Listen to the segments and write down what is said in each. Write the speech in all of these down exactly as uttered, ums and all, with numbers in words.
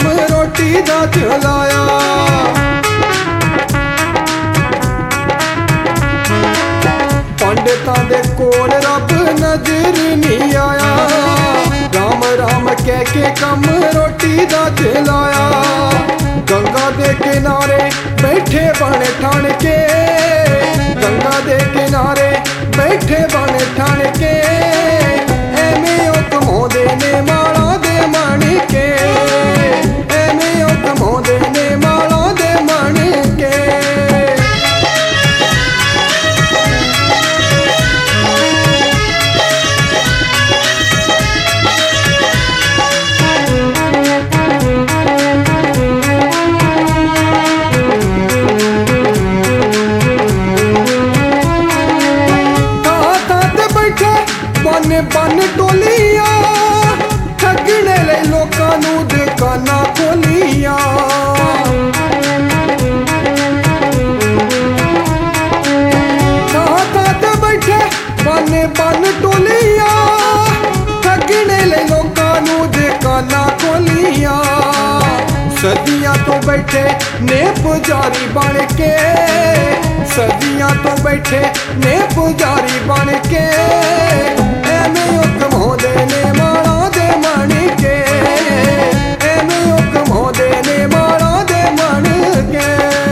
रोटी दा चलाया। पंडितां दे कोल रब नजर नहीं आया, राम राम कह के कम रोटी दा चलाया। गंगा दे किनारे बैठे बन ठन के, गंगा दे किनारे बैठे बन ठन के, एवें ओ कमाउंदे ने माला दे मन के, एवें ओ कमाउंदे ने माला दे मन के। बन बन टोलियां ठगने ले लोकां नू दुकानां खोलियां। थां थां ते बैठे बन बन टोलियां ठगने ले लोकां नू दुकानां खोलियां। सदियां तो बैठे ने पुजारी बन के, सदियां तो बैठे ने पुजारी बन के, एवें ओ कमाउंदे ने माला दे मन के, एवें ओ कमाउंदे ने माला दे मन के।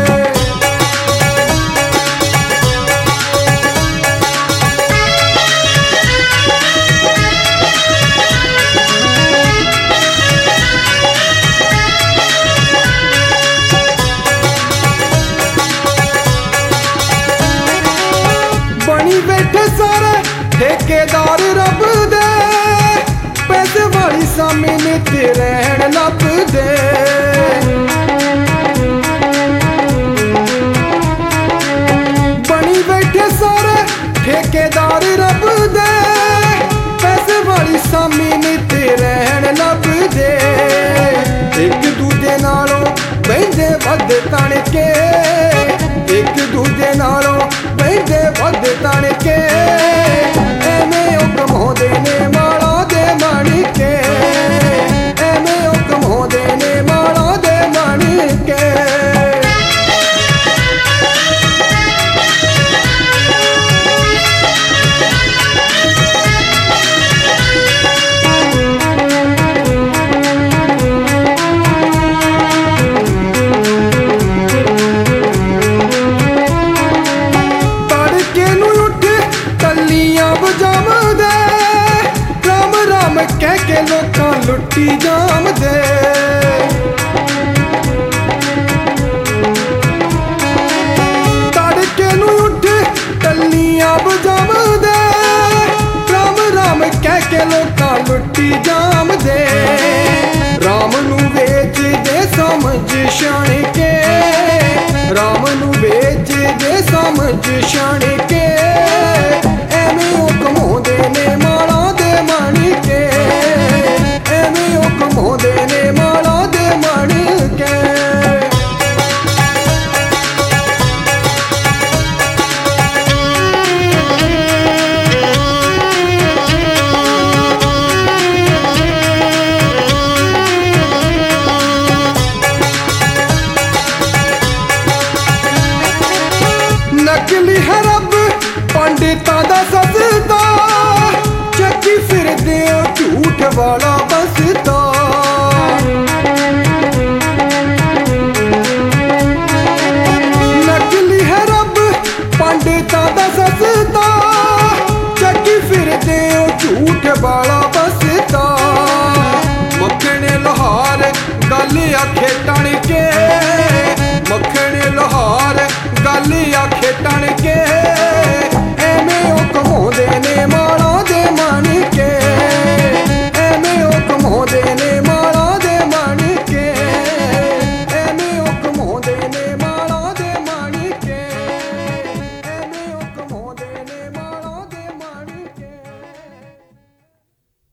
बनी बैठे सारे ठेकेदार रब दे, पैसे वाली सामी नित रहन लब दे। बनी बैठे सारे ठेकेदार रब दे, पैसे वाली सामी नित रहन लब दे। एक दूजे नालों बहदे वध तन के, एक दूजे नालों बहदे वध तन के, एवें ओ कमाउंदे ने माला दे मन के, एवें ओ कमाउंदे ने माला दे मन के। कह के लोकां लुट्टी जामदे, तड़के नूं उठ टल्लियां बजामदे, राम राम कह के लोकां लुट्टी जामदे। राम नूं वेच दे समझ छाण के, राम नूं वेच दे समझ छाण के, एवें ओ कमाउंदे ने माला दे मन के, एवें ओ कमाउंदे ने माला दे मन के। नकली है रब पंडितां दा सजदा, चक्की फिरदे ओ झूठ वाला बसदा। नकली है रब पंडितां दा सजदा, चक्की फिरदे ओ झूठ वाला बसदा। मक्खने लोहार गल आखे टण के, मक्खने लोहार गल आखे टण के,